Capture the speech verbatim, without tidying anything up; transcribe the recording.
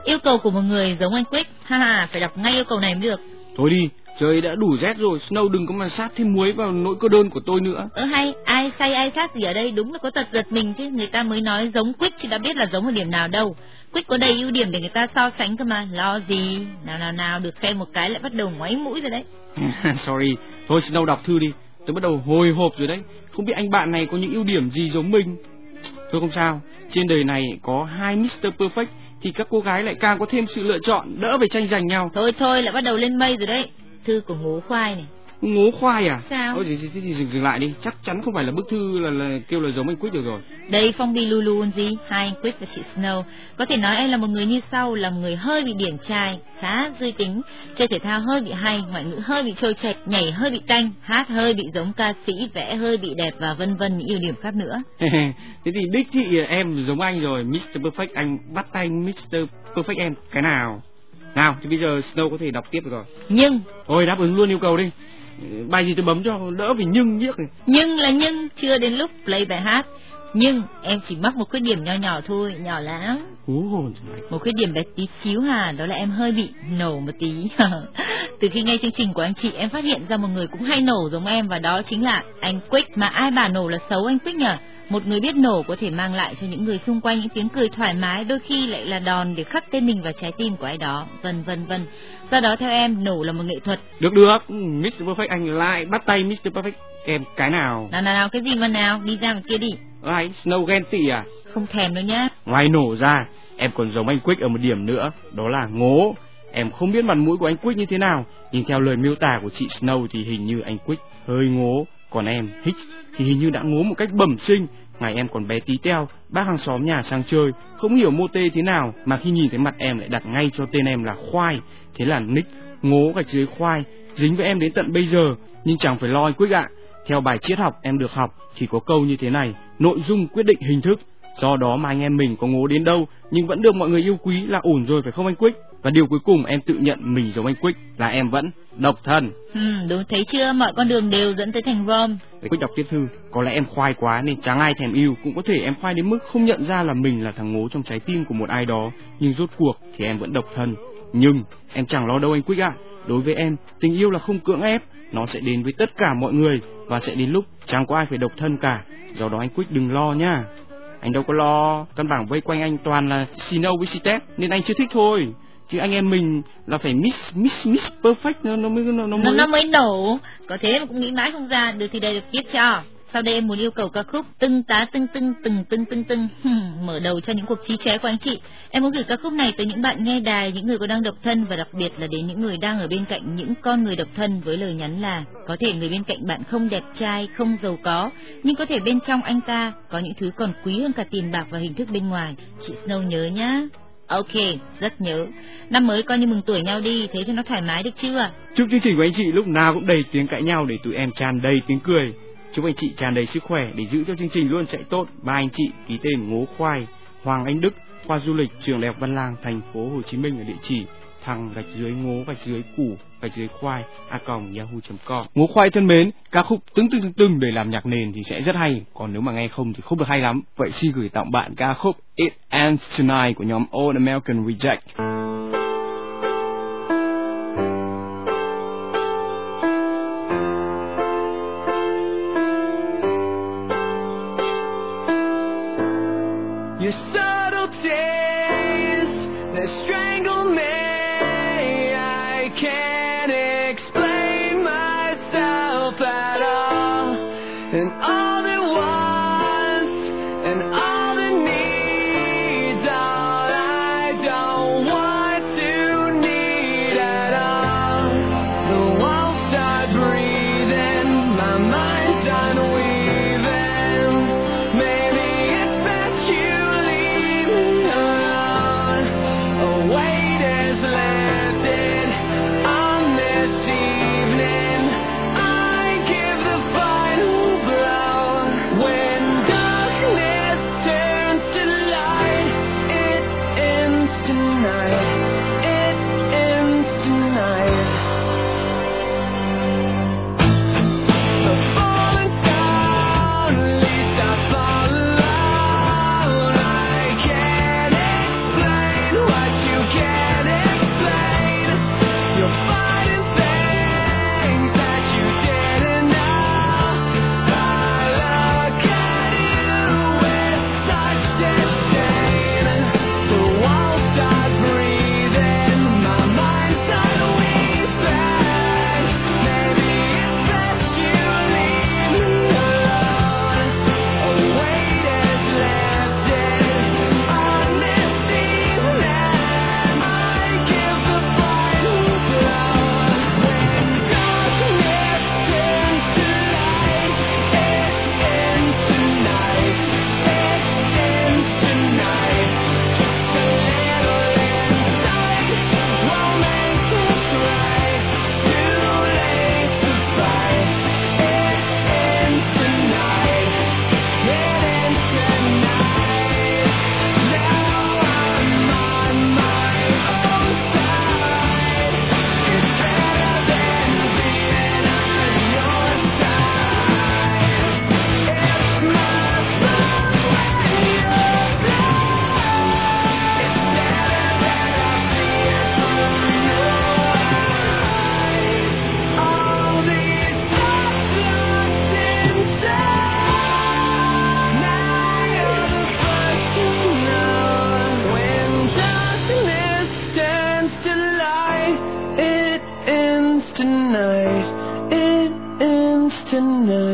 Yêu cầu của một người giống anh Quick, ha ha, phải đọc ngay yêu cầu này mới được. Thôi đi, trời đã đủ rét rồi, Snow đừng có mà sát thêm muối vào nỗi cô đơn của tôi nữa. Ơ hay, ai say ai sát gì ở đây, đúng là có tật giật mình chứ, người ta mới nói giống Quick chứ đã biết là giống ở điểm nào đâu. Quick có đầy ưu điểm để người ta so sánh cơ mà, lo gì, nào nào nào, được khen một cái lại bắt đầu ngoáy mũi rồi đấy. Sorry, thôi Snow đọc thư đi, tôi bắt đầu hồi hộp rồi đấy, không biết anh bạn này có những ưu điểm gì giống mình. Thôi không sao, trên đời này có hai mít tơ Perfect thì các cô gái lại càng có thêm sự lựa chọn, đỡ phải tranh giành nhau. Thôi thôi, lại bắt đầu lên mây rồi đấy. Thư của Ngố Khoai này. Ngố Khoai à? Sao? Ôi, thì, thì, thì dừng, dừng lại đi, chắc chắn không phải là bức thư là, là kêu là giống anh Quick được rồi. Đây phong bì Lulu gì, hai anh Quick và chị Snow. Có thể nói em là một người như sau, là một người hơi bị điển trai, khá duy tính, chơi thể thao hơi bị hay, ngoại ngữ hơi bị trôi chảy, nhảy hơi bị tanh, hát hơi bị giống ca sĩ, vẽ hơi bị đẹp và vân vân những ưu điểm khác nữa. Thế thì đích thị em giống anh rồi, mít tơ Perfect, anh bắt tay mít tơ Perfect em cái nào? Nào, thì bây giờ Snow có thể đọc tiếp được rồi. Nhưng thôi đáp ứng luôn yêu cầu đi. Bài gì tôi bấm cho đỡ vì nhưng nhiếc này. Nhưng là nhưng, chưa đến lúc play bài hát. Nhưng em chỉ mắc một khuyết điểm nho nhỏ thôi, nhỏ lắm. Hú hồn. Một khuyết điểm bé tí xíu hà, đó là em hơi bị nổ một tí. Từ khi nghe chương trình của anh chị, em phát hiện ra một người cũng hay nổ giống em, và đó chính là anh Quick. Mà ai bảo nổ là xấu anh Quick nhở? Một người biết nổ có thể mang lại cho những người xung quanh những tiếng cười thoải mái, đôi khi lại là đòn để khắc tên mình vào trái tim của ai đó, vân vân vân. Do đó theo em, nổ là một nghệ thuật. Được được, mít tơ Perfect anh lại bắt tay mít tơ Perfect em cái nào? Nào nào nào, cái gì mà nào, đi ra ngoài kia đi. Ai, Snow ghen tị à? Không thèm đâu nhá. Ngoài nổ ra, em còn giống anh Quick ở một điểm nữa, đó là ngố. Em không biết mặt mũi của anh Quick như thế nào, nhưng theo lời miêu tả của chị Snow thì hình như anh Quick hơi ngố, còn em Hicks thì hình như đã ngố một cách bẩm sinh. Ngày em còn bé tí teo, bác hàng xóm nhà sang chơi, không hiểu mô tê thế nào mà khi nhìn thấy mặt em lại đặt ngay cho tên em là Khoai. Thế là nick ngố gạch dưới khoai dính với em đến tận bây giờ. Nhưng chẳng phải lo anh Quick ạ, theo bài triết học em được học thì có câu như thế này: nội dung quyết định hình thức. Do đó mà anh em mình có ngố đến đâu nhưng vẫn được mọi người yêu quý là ổn rồi, phải không anh Quick? Và điều cuối cùng em tự nhận mình giống anh Quick là em vẫn độc thân. Ừ, đúng, thấy chưa, mọi con đường đều dẫn tới thành Rome. Quick đọc tiếp thư, có lẽ em khoai quá nên chẳng ai thèm yêu, cũng có thể em khoai đến mức không nhận ra là mình là thằng ngố trong trái tim của một ai đó, nhưng rốt cuộc thì em vẫn độc thân. Nhưng em chẳng lo đâu anh Quick ạ, đối với em tình yêu là không cưỡng ép, nó sẽ đến với tất cả mọi người và sẽ đến lúc chẳng có ai phải độc thân cả. Do đó anh Quick đừng lo nhá. Anh đâu có lo, căn bản vây quanh anh toàn là Snow với Step nên anh chưa thích thôi. Chứ anh em mình là phải miss miss miss perfect nó nó mới nó, nó mới nó mới nổ. Có thế mà cũng nghĩ mãi không ra. Được thì đây được tiếp cho. Sau đây em muốn yêu cầu ca khúc Tưng tá tưng tưng tưng tưng tưng tưng mở đầu cho những cuộc trí chóe của anh chị. Em muốn gửi ca khúc này tới những bạn nghe đài, những người còn đang độc thân, và đặc biệt là đến những người đang ở bên cạnh những con người độc thân, với lời nhắn là có thể người bên cạnh bạn không đẹp trai, không giàu có, nhưng có thể bên trong anh ta có những thứ còn quý hơn cả tiền bạc và hình thức bên ngoài. Chị Snow nhớ nhá. Ok, rất nhớ. Năm mới coi như mừng tuổi nhau đi, thế cho nó thoải mái được chưa? Chúc chương trình của anh chị lúc nào cũng đầy tiếng cãi nhau để tụi em tràn đầy tiếng cười. Chúc anh chị tràn đầy sức khỏe để giữ cho chương trình luôn chạy tốt. Ba anh chị ký tên Ngố Khoai, Hoàng Anh Đức, khoa du lịch trường Đại học Văn Lang, thành phố Hồ Chí Minh, ở địa chỉ thằng gạch dưới ngố gạch dưới củ gạch dưới khoai a còng yahoo chấm com. Ngố Khoai thân mến, ca khúc tưng tưng tưng tưng để làm nhạc nền thì sẽ rất hay, còn nếu mà nghe không thì không được hay lắm. Vậy xin gửi tặng bạn ca khúc It Ends Tonight của nhóm All American Reject. Your subtleties, they strangle me. I can't explain myself at all. And all the wants and all the needs, all I don't want to need at all. The walls start breathing, my mind's unweaving. Maybe it's best you leave me alone. Oh, can know.